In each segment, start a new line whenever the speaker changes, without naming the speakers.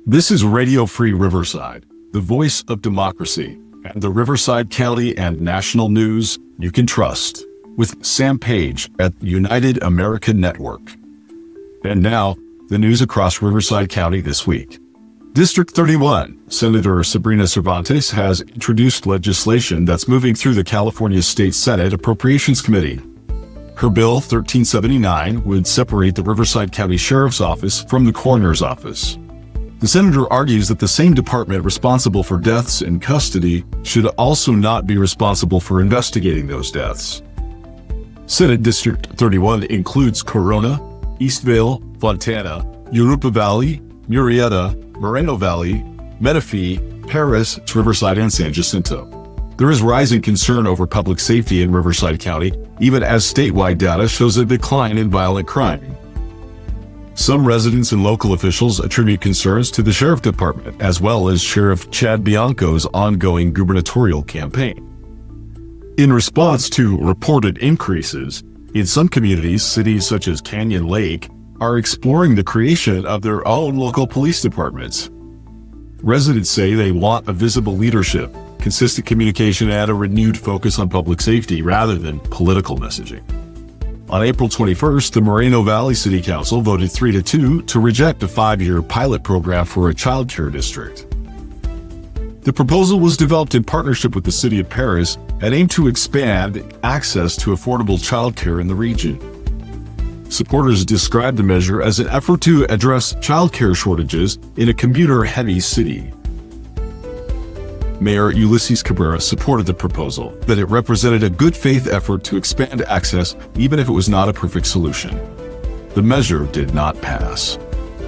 This is Radio Free Riverside, the voice of democracy, and the Riverside County and national news you can trust, with Sam Page at United American Network. And now, the news across Riverside County this week. District 31, Senator Sabrina Cervantes has introduced legislation that's moving through the California State Senate Appropriations Committee. Her bill, 1379, would separate the Riverside County Sheriff's Office from the Coroner's Office. The senator argues that the same department responsible for deaths in custody should also not be responsible for investigating those deaths. Senate District 31 includes Corona, Eastvale, Fontana, Jurupa Valley, Murrieta, Moreno Valley, Menifee, Perris, Riverside, and San Jacinto. There is rising concern over public safety in Riverside County, even as statewide data shows a decline in violent crime. Some residents and local officials attribute concerns to the Sheriff Department, as well as Sheriff Chad Bianco's ongoing gubernatorial campaign. In response to reported increases, in some communities, cities such as Canyon Lake are exploring the creation of their own local police departments. Residents say they want a visible leadership, consistent communication, and a renewed focus on public safety rather than political messaging. On April 21st, the Moreno Valley City Council voted 3-2 to reject a 5-year pilot program for a child care district. The proposal was developed in partnership with the City of Perris and aimed to expand access to affordable child care in the region. Supporters described the measure as an effort to address child care shortages in a commuter-heavy city. Mayor Ulysses Cabrera supported the proposal, that it represented a good faith effort to expand access even if it was not a perfect solution. The measure did not pass.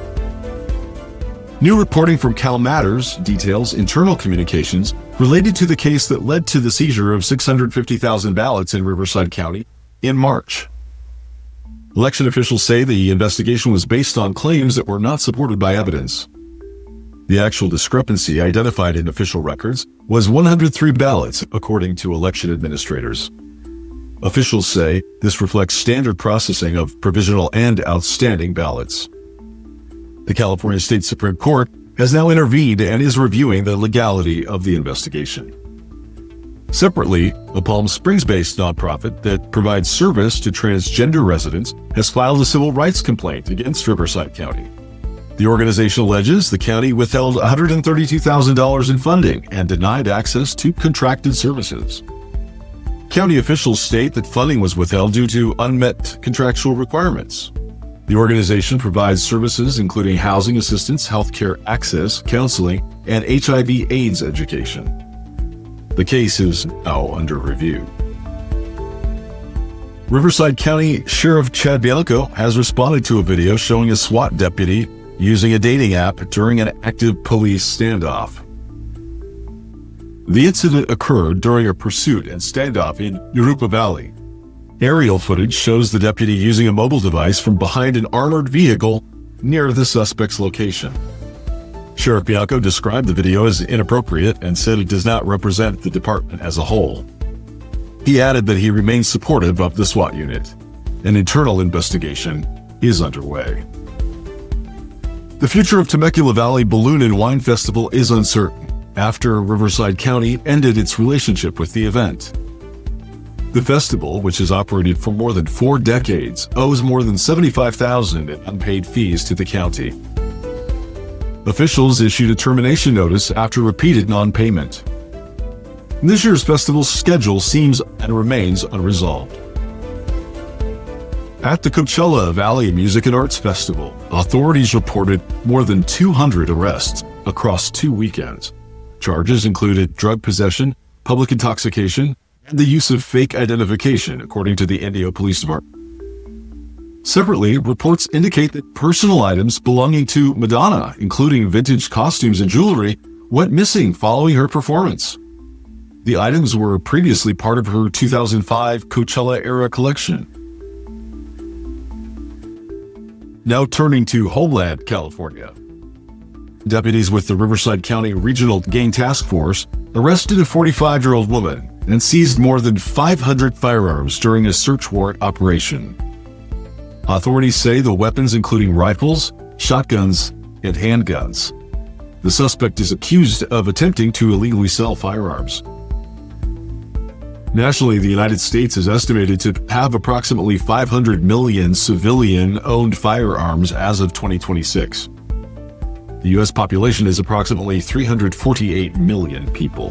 New reporting from Cal Matters details internal communications related to the case that led to the seizure of 650,000 ballots in Riverside County in March. Election officials say the investigation was based on claims that were not supported by evidence. The actual discrepancy identified in official records was 103 ballots, according to election administrators. Officials say this reflects standard processing of provisional and outstanding ballots. The California State Supreme Court has now intervened and is reviewing the legality of the investigation. Separately, a Palm Springs-based nonprofit that provides service to transgender residents has filed a civil rights complaint against Riverside County. The organization alleges the county withheld $132,000 in funding and denied access to contracted services. County officials state that funding was withheld due to unmet contractual requirements. The organization provides services including housing assistance, healthcare access, counseling, and HIV/AIDS education. The case is now under review. Riverside County Sheriff Chad Bianco has responded to a video showing a SWAT deputy using a dating app during an active police standoff. The incident occurred during a pursuit and standoff in Jurupa Valley. Aerial footage shows the deputy using a mobile device from behind an armored vehicle near the suspect's location. Sheriff Bianco described the video as inappropriate and said it does not represent the department as a whole. He added that he remains supportive of the SWAT unit. An internal investigation is underway. The future of Temecula Valley Balloon and Wine Festival is uncertain after Riverside County ended its relationship with the event. The festival, which has operated for more than 4 decades, owes more than $75,000 in unpaid fees to the county. Officials issued a termination notice after repeated non-payment. This year's festival's schedule seems and remains unresolved. At the Coachella Valley Music and Arts Festival, authorities reported more than 200 arrests across 2 weekends. Charges included drug possession, public intoxication, and the use of fake identification, according to the Indio Police Department. Separately, reports indicate that personal items belonging to Madonna, including vintage costumes and jewelry, went missing following her performance. The items were previously part of her 2005 Coachella-era collection. Now turning to Homeland, California. Deputies with the Riverside County Regional Gang Task Force arrested a 45-year-old woman and seized more than 500 firearms during a search warrant operation. Authorities say the weapons including rifles, shotguns, and handguns. The suspect is accused of attempting to illegally sell firearms. Nationally, the United States is estimated to have approximately 500 million civilian-owned firearms as of 2026. The U.S. population is approximately 348 million people.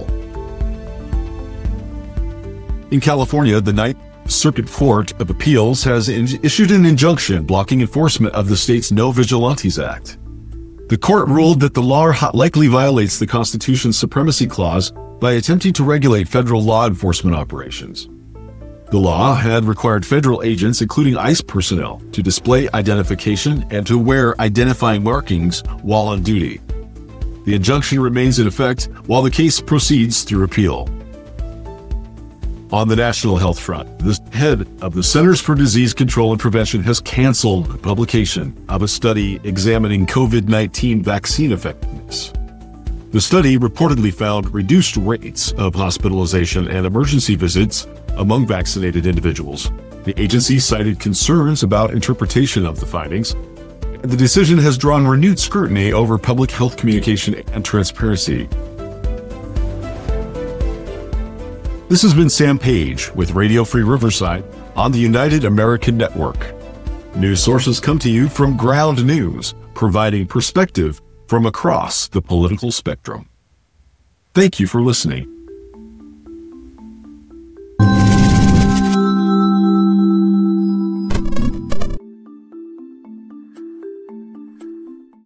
In California, the Ninth Circuit Court of Appeals has issued an injunction blocking enforcement of the state's No Vigilantes Act. The court ruled that the law likely violates the Constitution's Supremacy Clause by attempting to regulate federal law enforcement operations. The law had required federal agents, including ICE personnel, to display identification and to wear identifying markings while on duty. The injunction remains in effect while the case proceeds through appeal. On the national health front, the head of the Centers for Disease Control and Prevention has canceled publication of a study examining COVID-19 vaccine effectiveness. The study reportedly found reduced rates of hospitalization and emergency visits among vaccinated individuals. The agency cited concerns about interpretation of the findings, and the decision has drawn renewed scrutiny over public health communication and transparency. This has been Sam Page with Radio Free Riverside on the United American Network. News sources come to you from Ground News, providing perspective from across the political spectrum. Thank you for listening.